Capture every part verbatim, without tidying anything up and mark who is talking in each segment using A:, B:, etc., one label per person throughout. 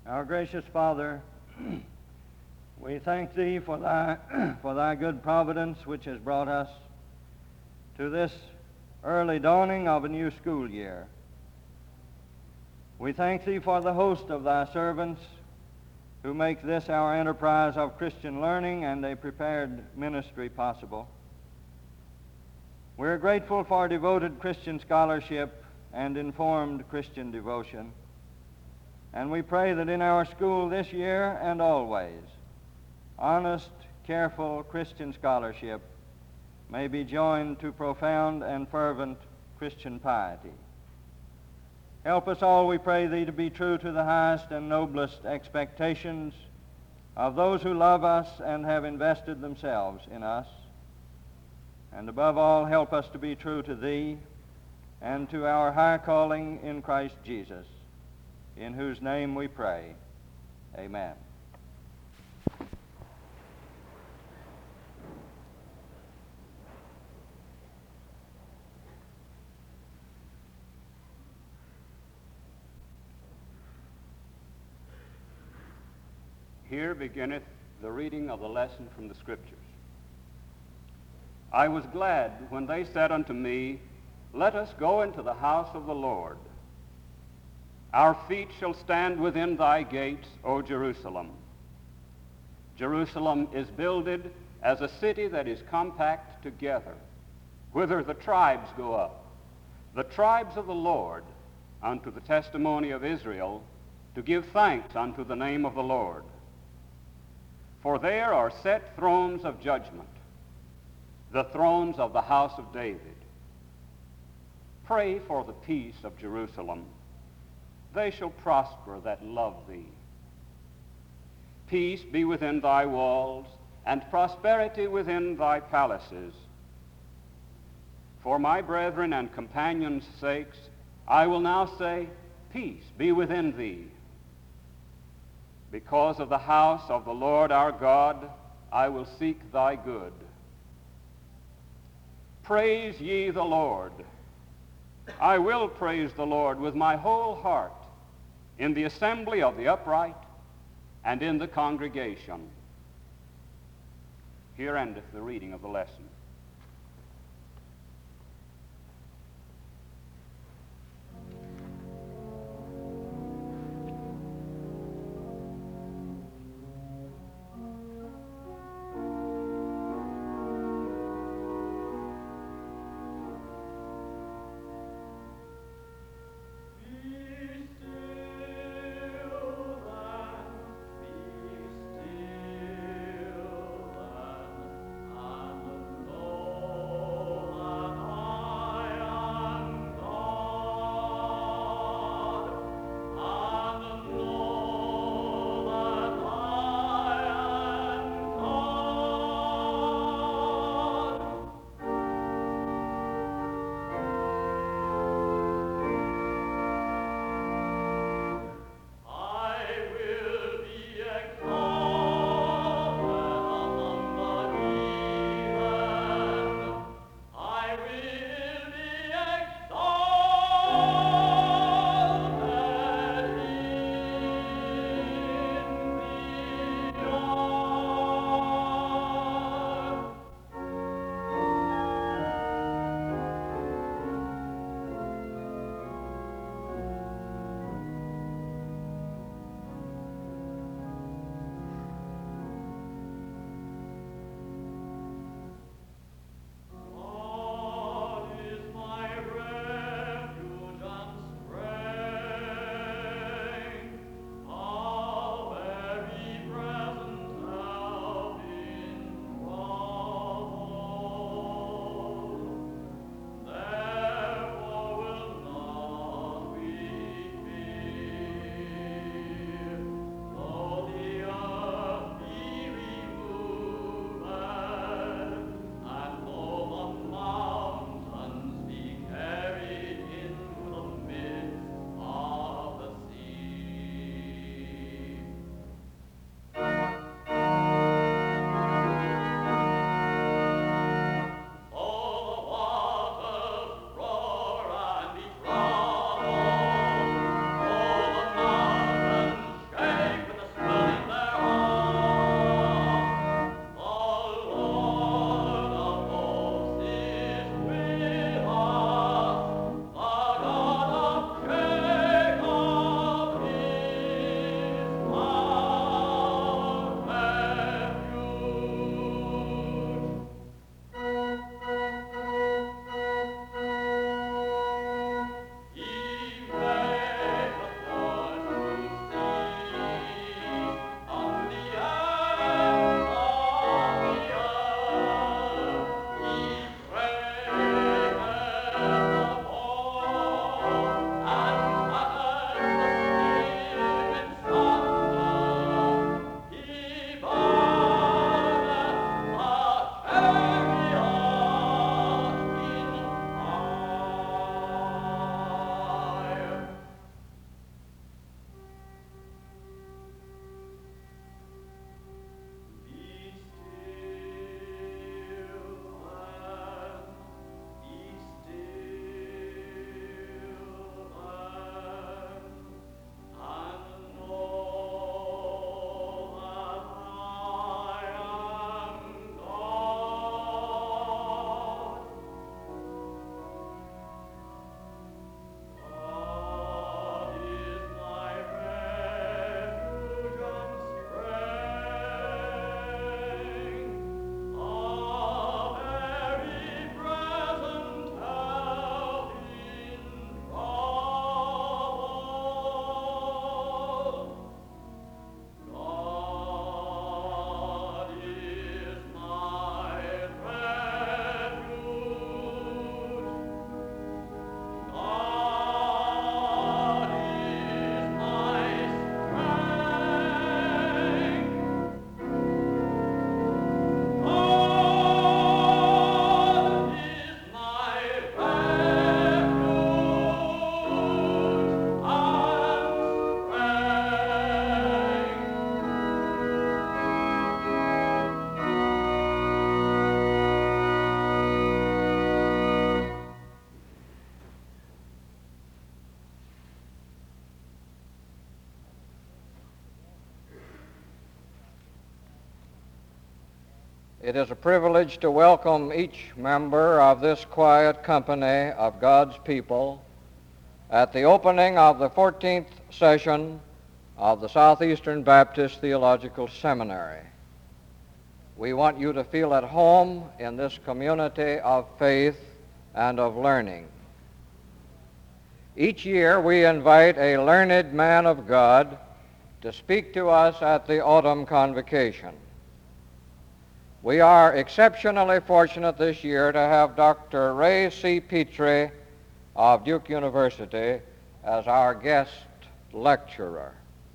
A: Our gracious Father, we thank Thee for Thy, for Thy good providence which has brought us to this early dawning of a new school year. We thank Thee for the host of Thy servants who make this our enterprise of Christian learning and a prepared ministry possible. We're grateful for devoted Christian scholarship and informed Christian devotion. And we pray that in our school this year and always, honest, careful Christian scholarship may be joined to profound and fervent Christian piety. Help us all, we pray Thee, to be true to the highest and noblest expectations of those who love us and have invested themselves in us. And above all, help us to be true to Thee and to our high calling in Christ Jesus, in whose name we pray. Amen.
B: Here beginneth the reading of the lesson from the Scriptures. I was glad when they said unto me, Let us go into the house of the Lord. Our feet shall stand within thy gates, O Jerusalem. Jerusalem is builded as a city that is compact together, whither the tribes go up, the tribes of the Lord, unto the testimony of Israel, to give thanks unto the name of the Lord. For there are set thrones of judgment, the thrones of the house of David. Pray for the peace of Jerusalem. They shall prosper that love thee. Peace be within thy walls, and prosperity within thy palaces. For my brethren and companions' sakes, I will now say, Peace be within thee. Because of the house of the Lord our God, I will seek thy good. Praise ye the Lord. I will praise the Lord with my whole heart, in the assembly of the upright, and in the congregation. Here endeth the reading of the lesson.
C: Be still and It is a privilege to welcome each member of this quiet company of God's people at the opening of the fourteenth session of the Southeastern Baptist Theological Seminary. We want you to feel at home in this community of faith and of learning. Each year we invite a learned man of God to speak to us at the autumn convocation. We are exceptionally fortunate this year to have Doctor Ray C. Petrie of Duke University as our guest lecturer.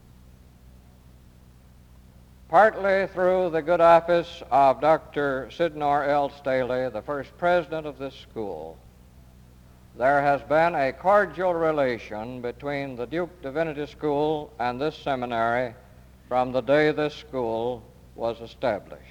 C: Partly through the good office of Doctor Sydnor L. Staley, the first president of this school, there has been a cordial relation between the Duke Divinity School and this seminary from the day this school was established.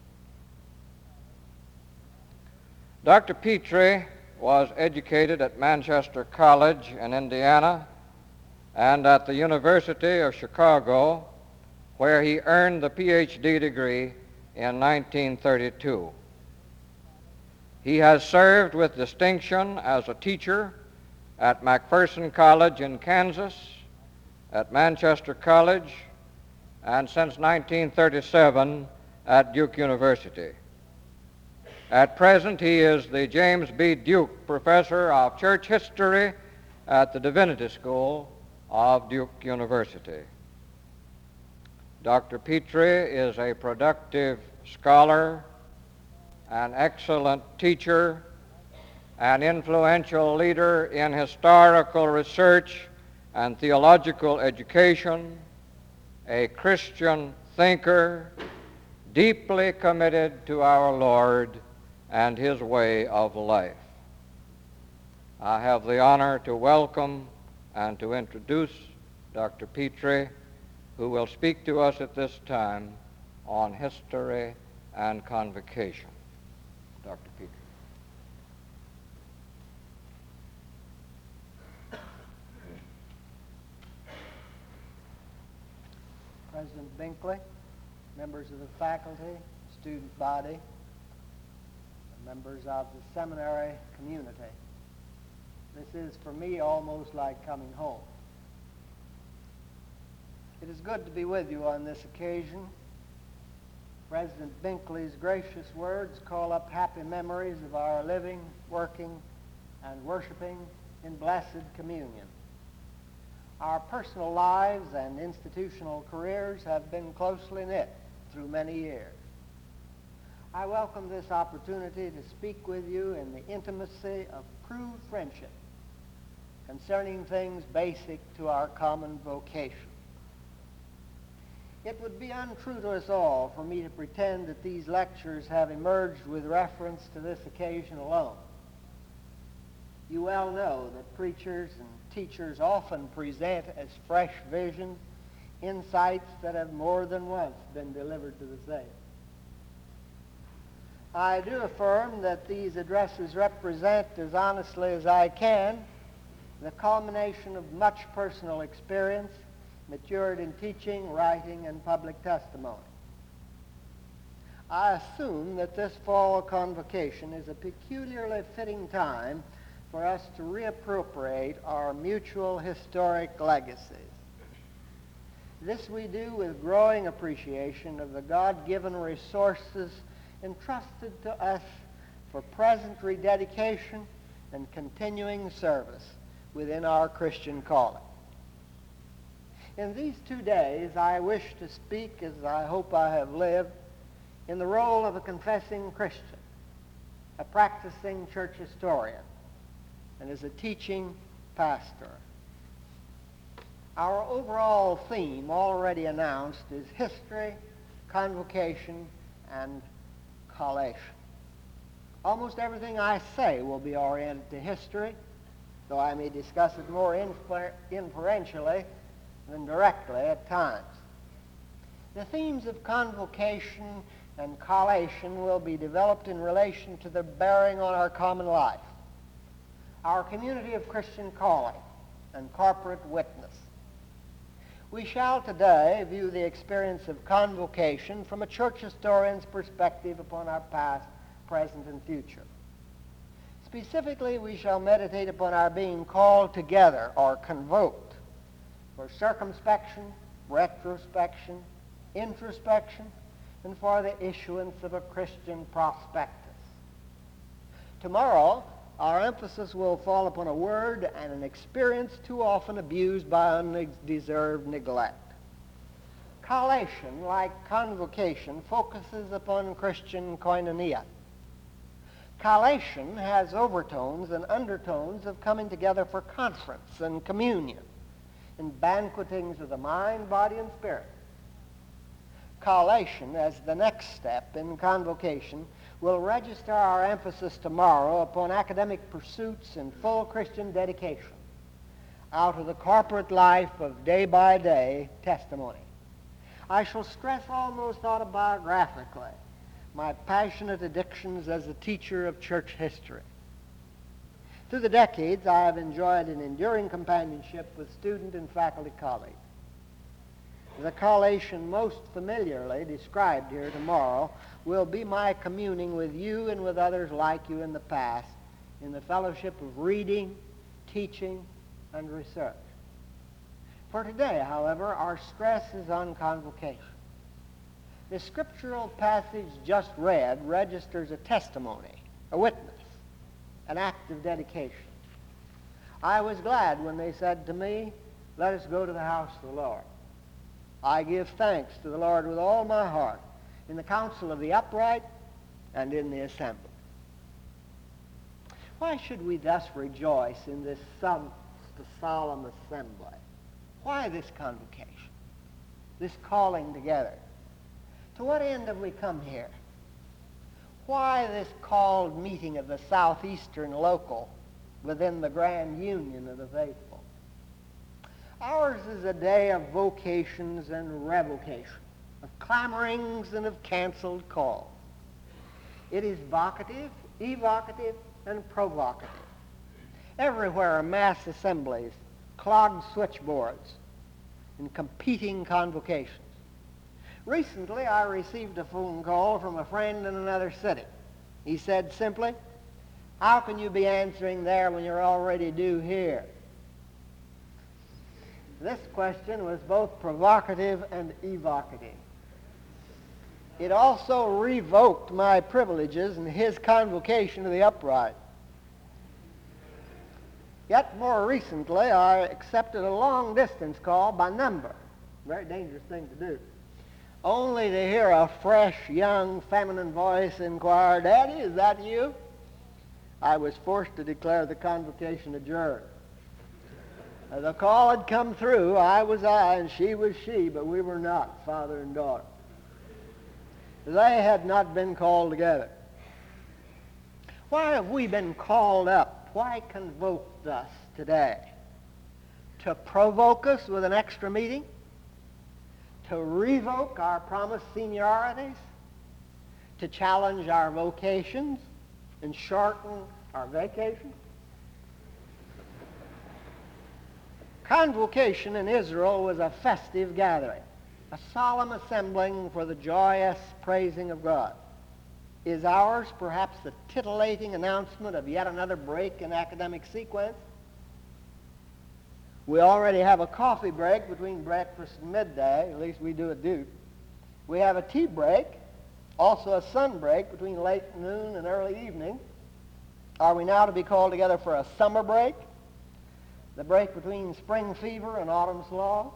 C: Doctor Petrie was educated at Manchester College in Indiana and at the University of Chicago, where he earned the P H D degree in nineteen thirty-two. He has served with distinction as a teacher at McPherson College in Kansas, at Manchester College, and since nineteen thirty-seven at Duke University. At present, he is the James B. Duke Professor of Church History at the Divinity School of Duke University. Doctor Petrie is a productive scholar, an excellent teacher, an influential leader in historical research and theological education, a Christian thinker, deeply committed to our Lord and his way of life. I have the honor to welcome and to introduce Doctor Petrie, who will speak to us at this time on history and convocation. Doctor Petrie.
D: President Binkley, members of the faculty, student body, members of the seminary community. This is, for me, almost like coming home. It is good to be with you on this occasion. President Binkley's gracious words call up happy memories of our living, working, and worshiping in blessed communion. Our personal lives and institutional careers have been closely knit through many years. I welcome this opportunity to speak with you in the intimacy of proved friendship concerning things basic to our common vocation. It would be untrue to us all for me to pretend that these lectures have emerged with reference to this occasion alone. You well know that preachers and teachers often present as fresh visions insights that have more than once been delivered to the saints. I do affirm that these addresses represent, as honestly as I can, the culmination of much personal experience matured in teaching, writing, and public testimony. I assume that this fall convocation is a peculiarly fitting time for us to reappropriate our mutual historic legacies. This we do with growing appreciation of the God-given resources entrusted to us for present rededication and continuing service within our Christian calling. In these two days, I wish to speak, as I hope I have lived, in the role of a confessing Christian, a practicing church historian, and as a teaching pastor. Our overall theme, already announced, is history, convocation, and collation. Almost everything I say will be oriented to history, though I may discuss it more infer- inferentially than directly at times. The themes of convocation and collation will be developed in relation to their bearing on our common life, our community of Christian calling, and corporate witness. We shall today view the experience of convocation from a church historian's perspective upon our past, present, and future. Specifically, we shall meditate upon our being called together or convoked for circumspection, retrospection, introspection, and for the issuance of a Christian prospectus. Tomorrow, our emphasis will fall upon a word and an experience too often abused by undeserved neglect. Collation, like convocation, focuses upon Christian koinonia. Collation has overtones and undertones of coming together for conference and communion and banquetings of the mind, body, and spirit. Collation, as the next step in convocation, will register our emphasis tomorrow upon academic pursuits and full Christian dedication out of the corporate life of day-by-day testimony. I shall stress almost autobiographically my passionate addictions as a teacher of church history. Through the decades, I have enjoyed an enduring companionship with student and faculty colleagues. The collation most familiarly described here tomorrow will be my communing with you and with others like you in the past in the fellowship of reading, teaching, and research. For today, however, our stress is on convocation. The scriptural passage just read registers a testimony, a witness, an act of dedication. I was glad when they said to me, "Let us go to the house of the Lord." I give thanks to the Lord with all my heart in the council of the upright and in the assembly. Why should we thus rejoice in this some, solemn assembly? Why this convocation, this calling together? To what end have we come here? Why this called meeting of the southeastern local within the grand union of the faithful? Ours is a day of vocations and revocation, of clamorings and of canceled calls. It is vocative, evocative, and provocative. Everywhere are mass assemblies, clogged switchboards, and competing convocations. Recently, I received a phone call from a friend in another city. He said simply, "How can you be answering there when you're already due here?" This question was both provocative and evocative. It also revoked my privileges in his convocation of the upright. Yet more recently, I accepted a long-distance call by number. Very dangerous thing to do. Only to hear a fresh, young, feminine voice inquire, "Daddy, is that you?" I was forced to declare the convocation adjourned. The call had come through. I was I, and she was she, but we were not father and daughter. They had not been called together. Why have we been called up? Why convoked us today? To provoke us with an extra meeting? To revoke our promised seniorities? To challenge our vocations and shorten our vacations? Convocation in Israel was a festive gathering, a solemn assembling for the joyous praising of God. Is ours perhaps the titillating announcement of yet another break in academic sequence? We already have a coffee break between breakfast and midday, at least we do at Duke. We have a tea break, also a sun break between late noon and early evening. Are we now to be called together for a summer break? The break between spring fever and autumn slaw?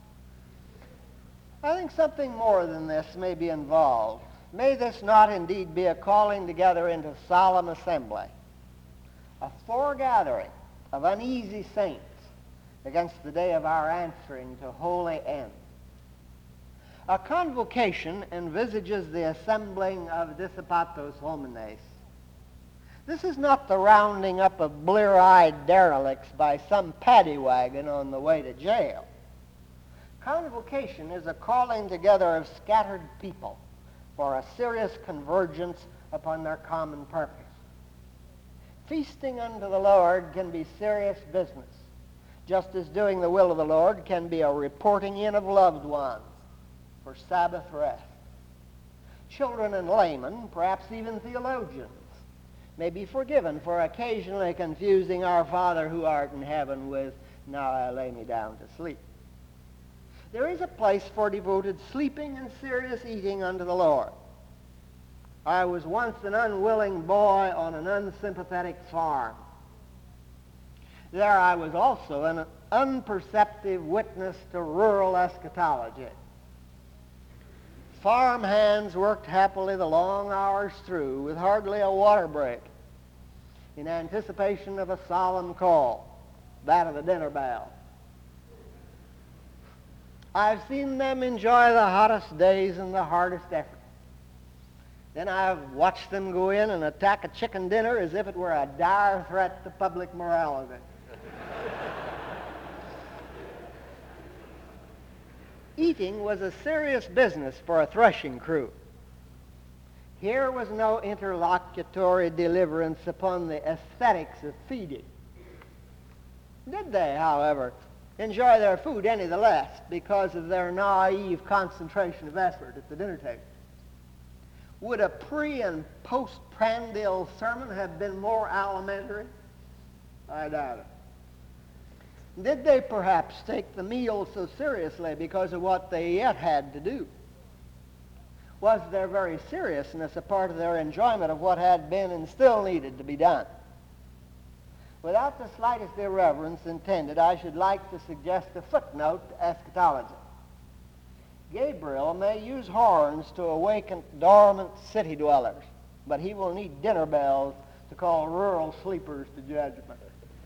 D: I think something more than this may be involved. May this not indeed be a calling together into solemn assembly, a foregathering of uneasy saints against the day of our answering to holy end. A convocation envisages the assembling of dissipatos homines. This is not the rounding up of blear-eyed derelicts by some paddy wagon on the way to jail. Convocation is a calling together of scattered people for a serious convergence upon their common purpose. Feasting unto the Lord can be serious business. just as doing the will of the Lord can be a reporting in of loved ones for Sabbath rest. Children and laymen, perhaps even theologians, may be forgiven for occasionally confusing our Father who art in heaven with, now I lay me down to sleep. There is a place for devoted sleeping and serious eating unto the Lord. I was once an unwilling boy on an unsympathetic farm. There I was also an unperceptive witness to rural eschatology. Farm hands worked happily the long hours through with hardly a water break in anticipation of a solemn call, that of the dinner bell. I've seen them enjoy the hottest days and the hardest effort. Then I've watched them go in and attack a chicken dinner as if it were a dire threat to public morality. Eating was a serious business for a threshing crew. Here was no interlocutory deliverance upon the aesthetics of feeding. Did they, however, enjoy their food any the less because of their naive concentration of effort at the dinner table? Would a pre- and post-prandial sermon have been more alimentary? I doubt it. Did they perhaps take the meal so seriously because of what they yet had to do? Was their very seriousness a part of their enjoyment of what had been and still needed to be done? Without the slightest irreverence intended, I should like to suggest a footnote to eschatology. Gabriel may use horns to awaken dormant city dwellers, but he will need dinner bells to call rural sleepers to judgment.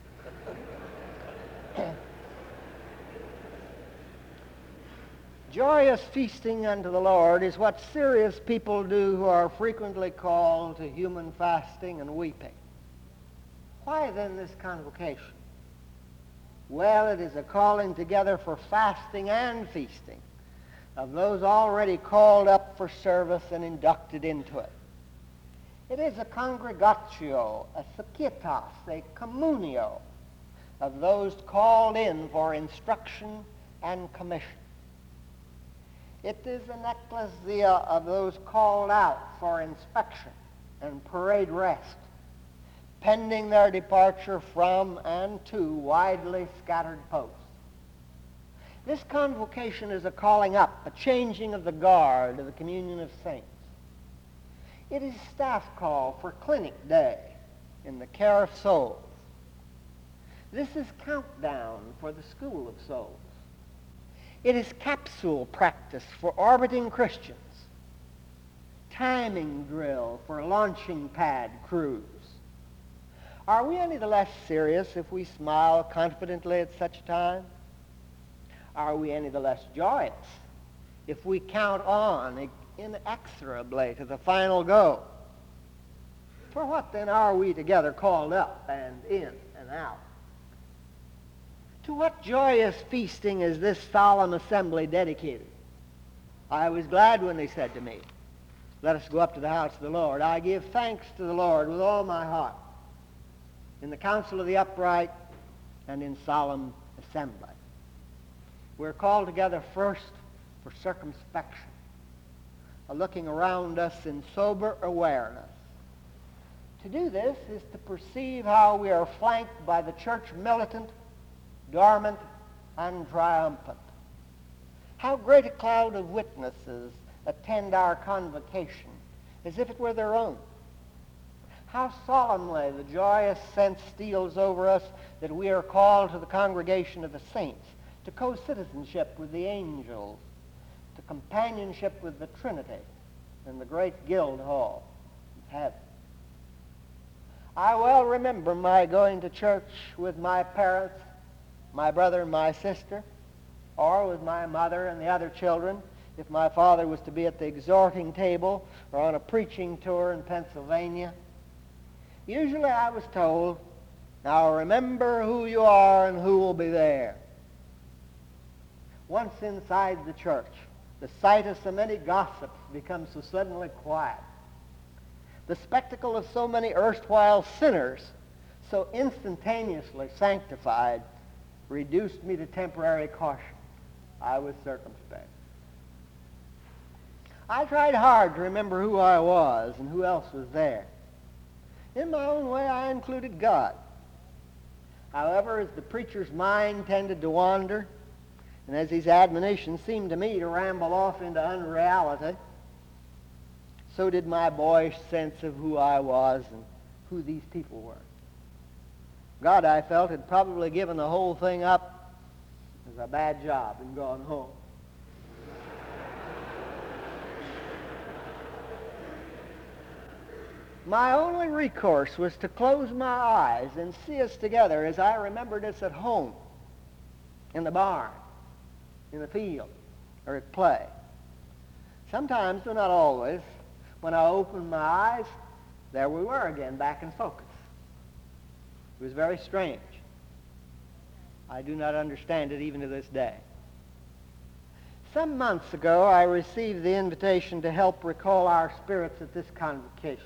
D: Joyous feasting unto the Lord is what serious people do who are frequently called to human fasting and weeping. Why then this convocation? Well, it is a calling together for fasting and feasting of those already called up for service and inducted into it. It is a congregatio, a societas, a communio of those called in for instruction and commission. It is an ecclesia of those called out for inspection and parade rest, pending their departure from and to widely scattered posts. This convocation is a calling up, a changing of the guard of the communion of saints. It is staff call for clinic day in the care of souls. This is countdown for the school of souls. It is capsule practice for orbiting Christians, timing drill for launching pad crews. Are we any the less serious if we smile confidently at such a time? Are we any the less joyous if we count on inexorably to the final go? For what then are we together called up and in and out? To what joyous feasting is this solemn assembly dedicated? I was glad when they said to me, let us go up to the house of the Lord. I give thanks to the Lord with all my heart, in the council of the upright and in solemn assembly. We're called together first for circumspection, a looking around us in sober awareness. To do this is to perceive how we are flanked by the church militant, dormant, and triumphant. How great a cloud of witnesses attend our convocation as if it were their own. How solemnly the joyous sense steals over us that we are called to the congregation of the saints, to co-citizenship with the angels, to companionship with the Trinity in the great guild hall of heaven. I well remember my going to church with my parents, my brother and my sister, or with my mother and the other children, if my father was to be at the exhorting table or on a preaching tour in Pennsylvania. Usually I was told, now remember who you are and who will be there. Once inside the church, the sight of so many gossips becomes so suddenly quiet. The spectacle of so many erstwhile sinners so instantaneously sanctified reduced me to temporary caution. I was circumspect. I tried hard to remember who I was and who else was there. In my own way, I included God. However, as the preacher's mind tended to wander, and as his admonitions seemed to me to ramble off into unreality, so did my boyish sense of who I was and who these people were. God, I felt, had probably given the whole thing up as a bad job and gone home. My only recourse was to close my eyes and see us together as I remembered us at home, in the barn, in the field, or at play. Sometimes, though not always, when I opened my eyes, there we were again, back in focus. It was very strange. I do not understand it even to this day. Some months ago, I received the invitation to help recall our spirits at this convocation.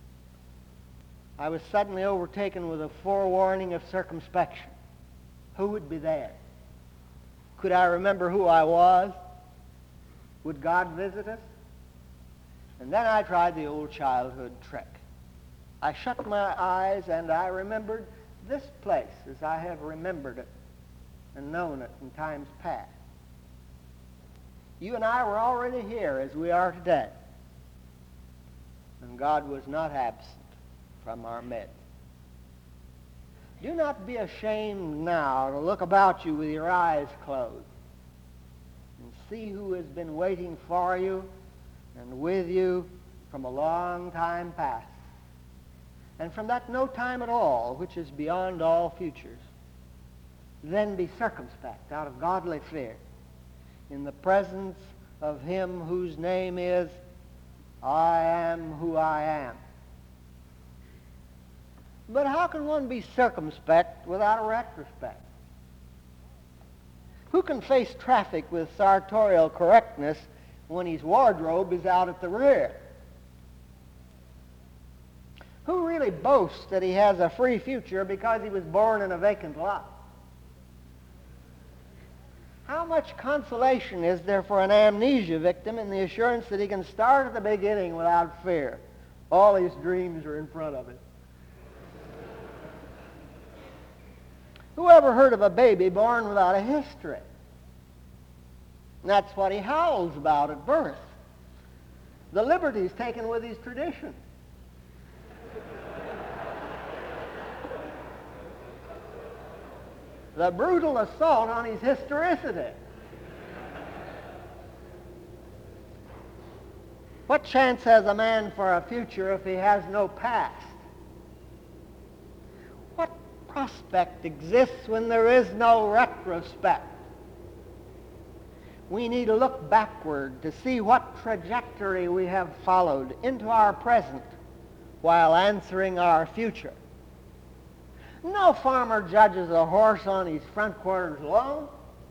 D: I was suddenly overtaken with a forewarning of circumspection. Who would be there? Could I remember who I was? Would God visit us? And then I tried the old childhood trick. I shut my eyes and I remembered this place as I have remembered it and known it in times past. You and I were already here as we are today. And God was not absent from our midst. Do not be ashamed now to look about you with your eyes closed and see who has been waiting for you and with you from a long time past, and from that no time at all, which is beyond all futures. Then be circumspect out of godly fear in the presence of him whose name is I am who I am. But how can one be circumspect without a retrospect? Who can face traffic with sartorial correctness when his wardrobe is out at the rear? Who really boasts that he has a free future because he was born in a vacant lot? How much consolation is there for an amnesia victim in the assurance that he can start at the beginning without fear? All his dreams are in front of him. Who ever heard of a baby born without a history? And that's what he howls about at birth. The liberties taken with his tradition. The brutal assault on his historicity. What chance has a man for a future if he has no past? What prospect exists when there is no retrospect? We need to look backward to see what trajectory we have followed into our present while answering our future. No farmer judges a horse on his front quarters alone.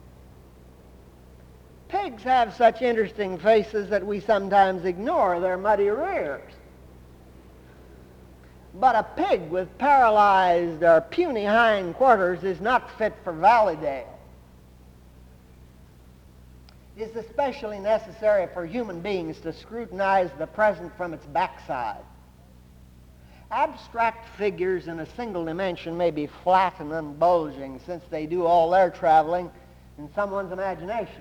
D: Pigs have such interesting faces that we sometimes ignore their muddy rears. But a pig with paralyzed or puny hind quarters is not fit for Valleydale. It is especially necessary for human beings to scrutinize the present from its backside. Abstract figures in a single dimension may be flat and unbulging since they do all their traveling in someone's imagination.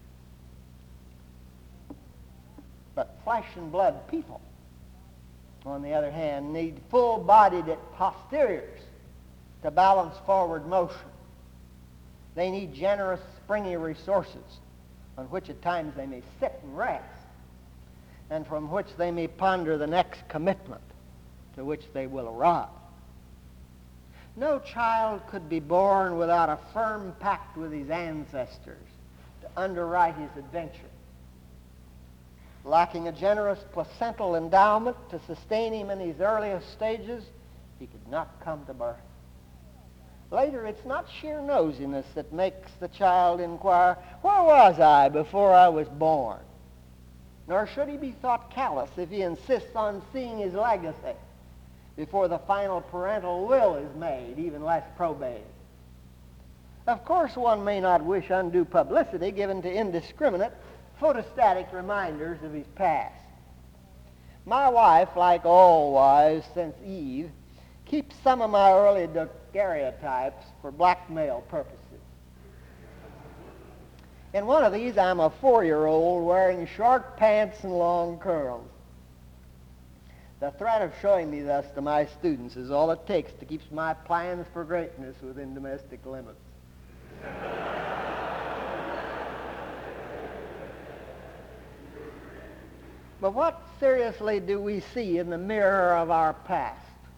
D: But flesh and blood people, on the other hand, need full-bodied posteriors to balance forward motion. They need generous, springy resources on which at times they may sit and rest, and from which they may ponder the next commitment to which they will arrive. No child could be born without a firm pact with his ancestors to underwrite his adventure. Lacking a generous placental endowment to sustain him in his earliest stages, he could not come to birth. Later, it's not sheer nosiness that makes the child inquire, where was I before I was born? Nor should he be thought callous if he insists on seeing his legacy before the final parental will is made, even less probated. Of course, one may not wish undue publicity given to indiscriminate, photostatic reminders of his past. My wife, like all wives since Eve, keeps some of my early daguerreotypes for blackmail purposes. In one of these, I'm a four-year-old wearing short pants and long curls. The threat of showing me thus to my students is all it takes to keep my plans for greatness within domestic limits. But what seriously do we see in the mirror of our past?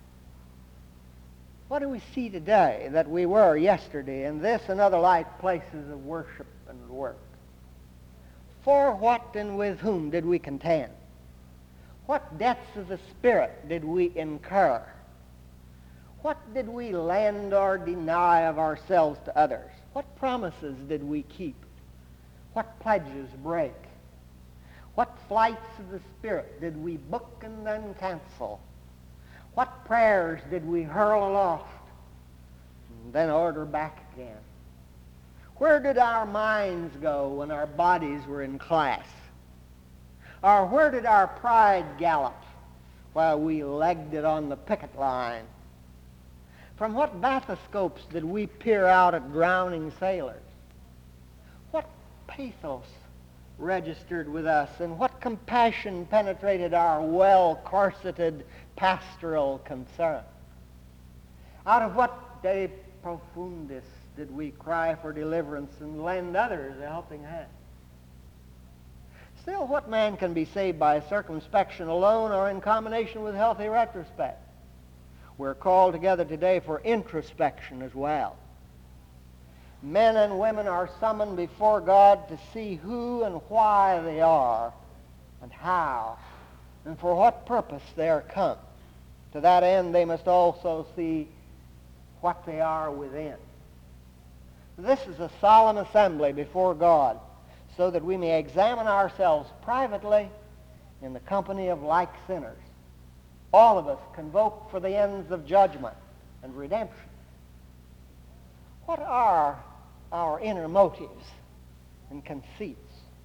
D: What do we see today that we were yesterday in this and other like places of worship and work? For what and with whom did we contend? What debts of the Spirit did we incur? What did we lend or deny of ourselves to others? What promises did we keep? What pledges break? What flights of the Spirit did we book and then cancel? What prayers did we hurl aloft and then order back again? Where did our minds go when our bodies were in class? Or where did our pride gallop while we legged it on the picket line? From what bathoscopes did we peer out at drowning sailors? What pathos registered with us, and what compassion penetrated our well-corseted pastoral concern? Out of what de profundis did we cry for deliverance and lend others a helping hand? Still, what man can be saved by circumspection alone or in combination with healthy retrospect? We're called together today for introspection as well. Men and women are summoned before God to see who and why they are and how and for what purpose they are come. To that end, they must also see what they are within. This is a solemn assembly before God, so that we may examine ourselves privately in the company of like sinners, all of us convoked for the ends of judgment and redemption. What are our inner motives and conceits?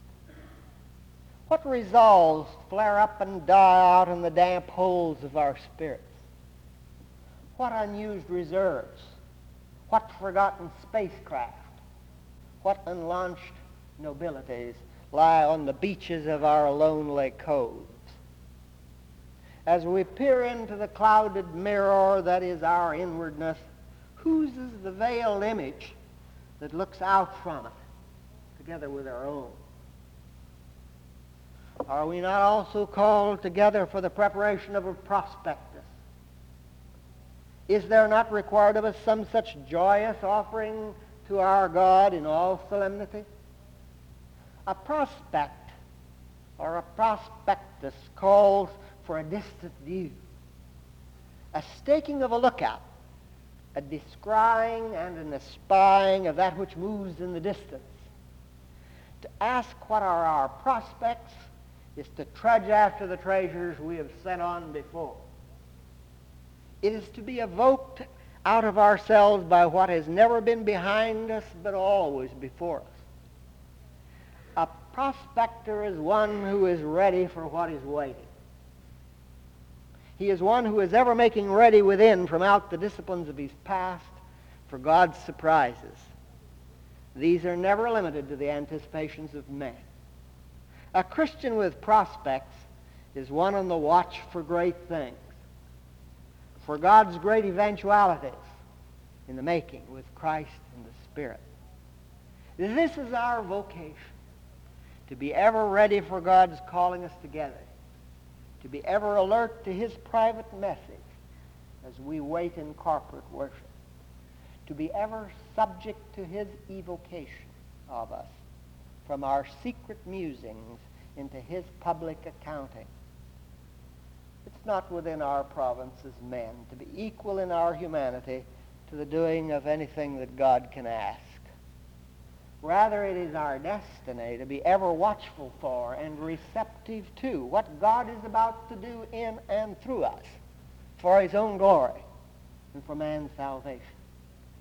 D: What resolves flare up and die out in the damp holes of our spirits? What unused reserves? What forgotten spacecraft? What unlaunched nobilities lie on the beaches of our lonely coves? As we peer into the clouded mirror that is our inwardness, whose is the veiled image that looks out from it, together with our own? Are we not also called together for the preparation of a prospectus? Is there not required of us some such joyous offering to our God in all solemnity? A prospect or a prospectus calls for a distant view, a staking of a lookout, a descrying and an espying of that which moves in the distance. To ask what are our prospects is to trudge after the treasures we have set on before. It is to be evoked out of ourselves by what has never been behind us but always before us. A prospector is one who is ready for what is waiting. He is one who is ever making ready within from out the disciplines of his past for God's surprises. These are never limited to the anticipations of men. A Christian with prospects is one on the watch for great things, for God's great eventualities in the making with Christ and the Spirit. This is our vocation, to be ever ready for God's calling us together, to be ever alert to his private message as we wait in corporate worship, to be ever subject to his evocation of us from our secret musings into his public accounting. It's not within our province as men to be equal in our humanity to the doing of anything that God can ask. Rather, it is our destiny to be ever watchful for and receptive to what God is about to do in and through us for his own glory and for man's salvation.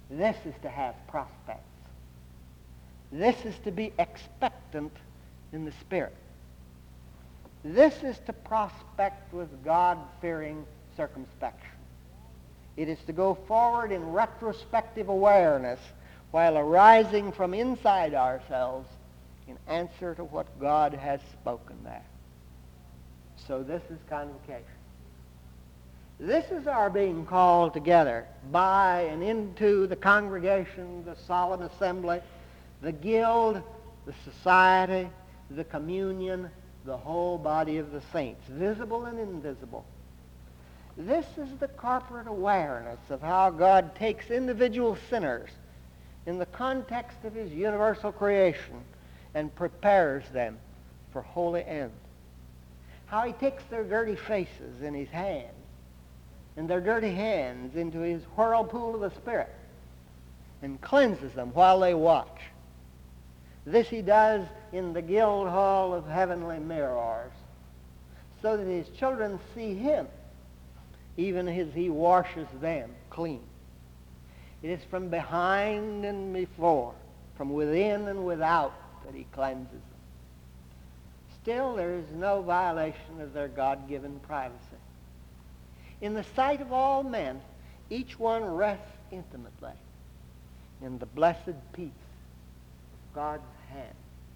D: This is to have prospects. This is to be expectant in the Spirit. This is to prospect with God-fearing circumspection. It is to go forward in retrospective awareness while arising from inside ourselves in answer to what God has spoken there. So this is convocation. This is our being called together by and into the congregation, the solemn assembly, the guild, the society, the communion, the whole body of the saints, visible and invisible. This is the corporate awareness of how God takes individual sinners in the context of his universal creation and prepares them for holy ends. How he takes their dirty faces in his hands and their dirty hands into his whirlpool of the Spirit and cleanses them while they watch. This he does in the guild hall of heavenly mirrors, so that his children see him, even as he washes them clean. It is from behind and before, from within and without, that he cleanses them. Still, there is no violation of their God-given privacy. In the sight of all men, each one rests intimately in the blessed peace of God's hand.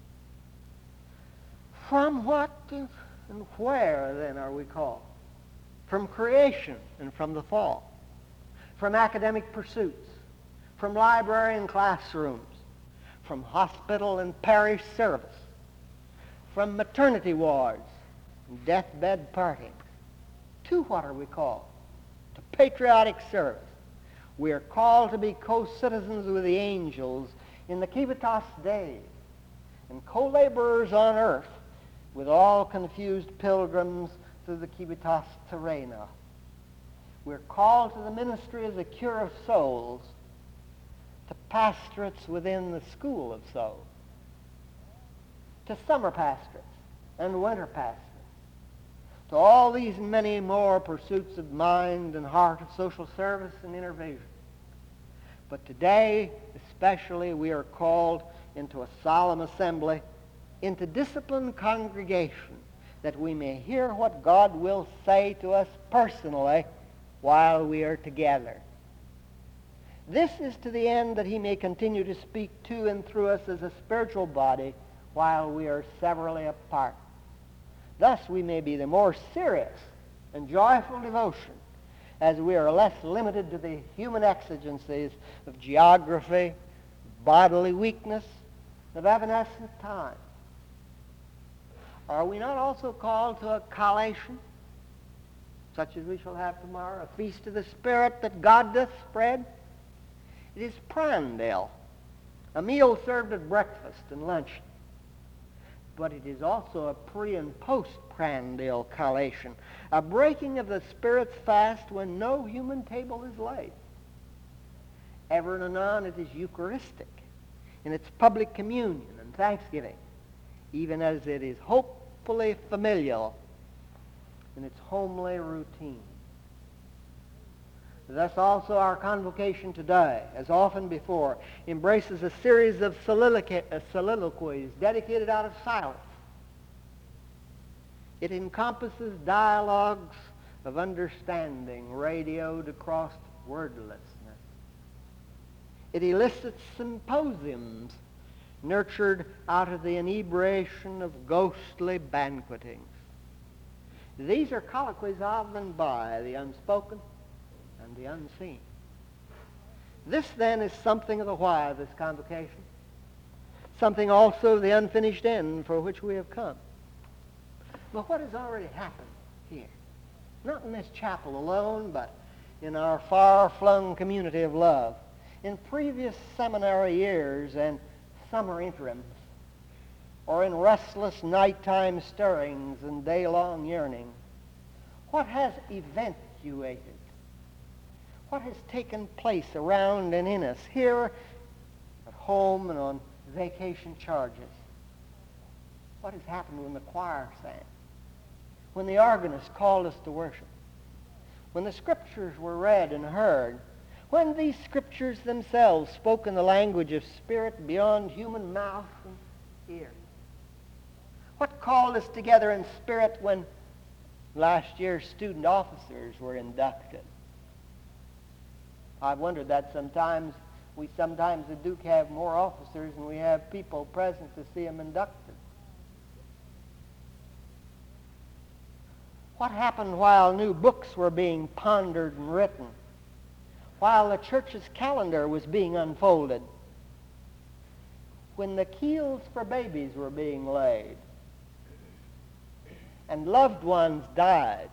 D: From what and where, then, are we called? From creation and from the fall. From academic pursuits. From library and classrooms. From hospital and parish service. From maternity wards and deathbed partings. To what are we called? To patriotic service. We are called to be co-citizens with the angels in the Civitas Dei and co-laborers on earth with all confused pilgrims through the Civitas Terrena. We're called to the ministry of the cure of souls, to pastorates within the school of souls, to summer pastorates and winter pastorates, to all these and many more pursuits of mind and heart of social service and intervention. But today, especially, we are called into a solemn assembly, into disciplined congregation, that we may hear what God will say to us personally while we are together. This is to the end that he may continue to speak to and through us as a spiritual body while we are severally apart. Thus we may be the more serious and joyful devotion as we are less limited to the human exigencies of geography, bodily weakness, of evanescent time. Are we not also called to a collation, such as we shall have tomorrow, a feast of the Spirit that God doth spread? It is prandial, a meal served at breakfast and lunch. But it is also a pre- and post-prandial collation, a breaking of the Spirit's fast when no human table is laid. Ever and anon it is Eucharistic in its public communion and thanksgiving, even as it is hopefully familial in its homely routine. Thus also our convocation today, as often before, embraces a series of soliloqu- uh, soliloquies dedicated out of silence. It encompasses dialogues of understanding radioed across wordlessness. It elicits symposiums nurtured out of the inebriation of ghostly banquetings. These are colloquies of and by the unspoken and the unseen. This, then, is something of the why of this convocation, something also of the unfinished end for which we have come. But what has already happened here? Not in this chapel alone, but in our far-flung community of love, in previous seminary years and summer interims, or in restless nighttime stirrings and day-long yearnings. What has eventuated? What has taken place around and in us, here at home and on vacation charges? What has happened when the choir sang? When the organist called us to worship? When the scriptures were read and heard? when these scriptures themselves spoke in the language of spirit beyond human mouth and ear? What called us together in spirit when last year's student officers were inducted? I've wondered that sometimes. We sometimes at Duke have more officers than we have people present to see them inducted. What happened while new books were being pondered and written? While the church's calendar was being unfolded? When the keels for babies were being laid? And loved ones died?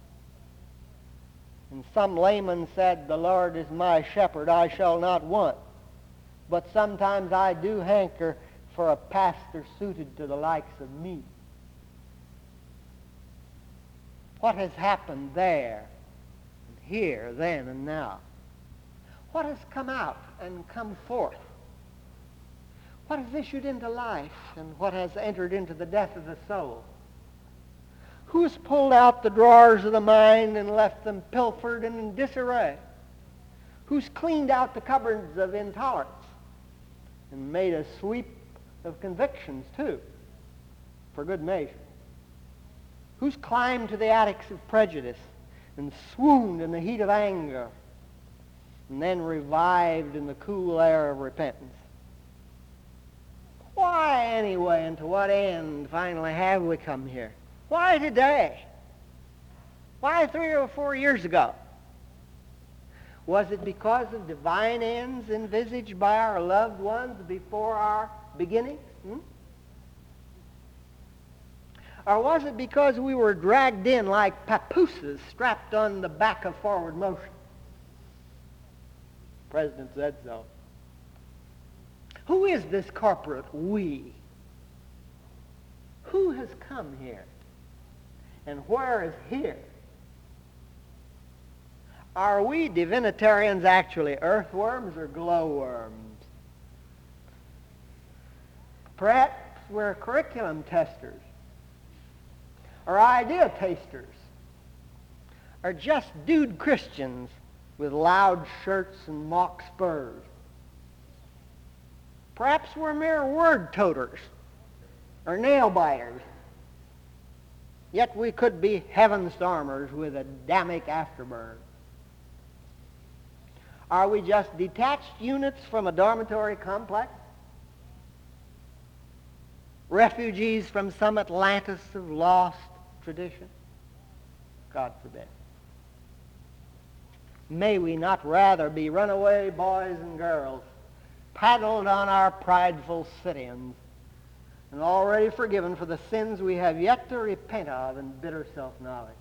D: And some layman said, "The Lord is my shepherd, I shall not want." But sometimes I do hanker for a pastor suited to the likes of me. What has happened there and here, then and now? What has come out and come forth? What has issued into life and what has entered into the death of the soul? Who's pulled out the drawers of the mind and left them pilfered and in disarray? Who's cleaned out the cupboards of intolerance and made a sweep of convictions, too, for good measure? Who's climbed to the attics of prejudice and swooned in the heat of anger and then revived in the cool air of repentance? Why, anyway, and to what end, finally, have we come here? Why today? Why three or four years ago? Was it because of divine ends envisaged by our loved ones before our beginning? Hmm? Or was it because we were dragged in like papooses strapped on the back of forward motion? The President said so. Who is this corporate we? Who has come here? And where is here? Are we divinitarians actually earthworms or glowworms? Perhaps we're curriculum testers or idea tasters or just dude Christians with loud shirts and mock spurs. Perhaps we're mere word toters or nail biters. Yet we could be heaven stormers with a Adamic afterburn. Are we just detached units from a dormitory complex? Refugees from some Atlantis of lost tradition? God forbid. May we not rather be runaway boys and girls, paddled on our prideful sit-ins, and already forgiven for the sins we have yet to repent of in bitter self-knowledge?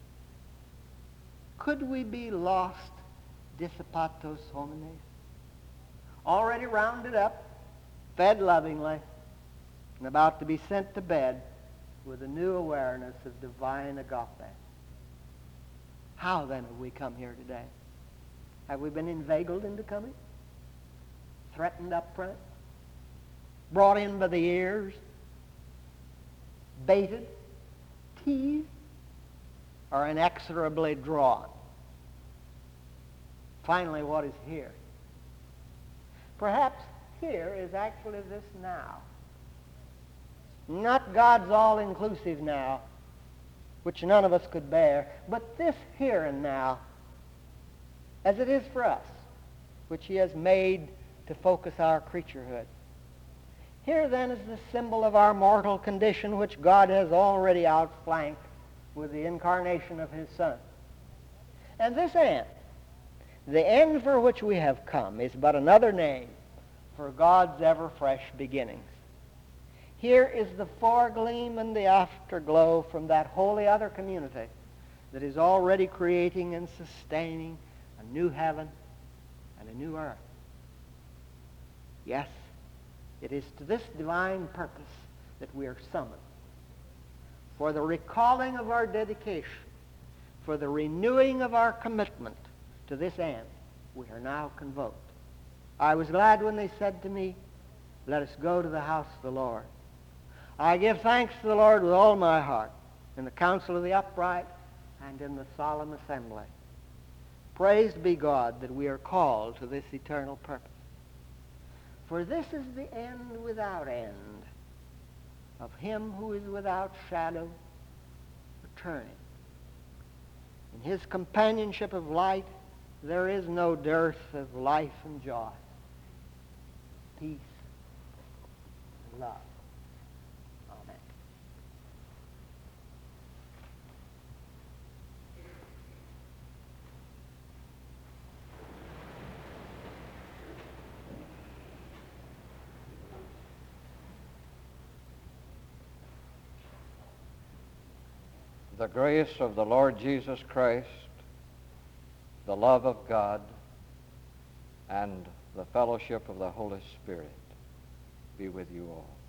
D: Could we be lost dissipatos homines, already rounded up, fed lovingly, and about to be sent to bed with a new awareness of divine agape? How then have we come here today? Have we been inveigled into coming? Threatened up front? Brought in by the ears? Baited? Teased? Or inexorably drawn? Finally, what is here? Perhaps here is actually this now. Not God's all-inclusive now, which none of us could bear, but this here and now, as it is for us, which he has made to focus our creaturehood. Here then is the symbol of our mortal condition, which God has already outflanked with the incarnation of his Son. And this end, the end for which we have come, is but another name for God's ever-fresh beginnings. Here is the foregleam and the afterglow from that wholly other community that is already creating and sustaining a new heaven and a new earth. Yes, it is to this divine purpose that we are summoned. For the recalling of our dedication, for the renewing of our commitment to this end, we are now convoked. I was glad when they said to me, "Let us go to the house of the Lord." I give thanks to the Lord with all my heart, in the counsel of the upright and in the solemn assembly. Praised be God that we are called to this eternal purpose. For this is the end without end of him who is without shadow returning. In his companionship of light, there is no dearth of life and joy, peace and love. Amen.
C: The grace of the Lord Jesus Christ, the love of God, and the fellowship of the Holy Spirit be with you all.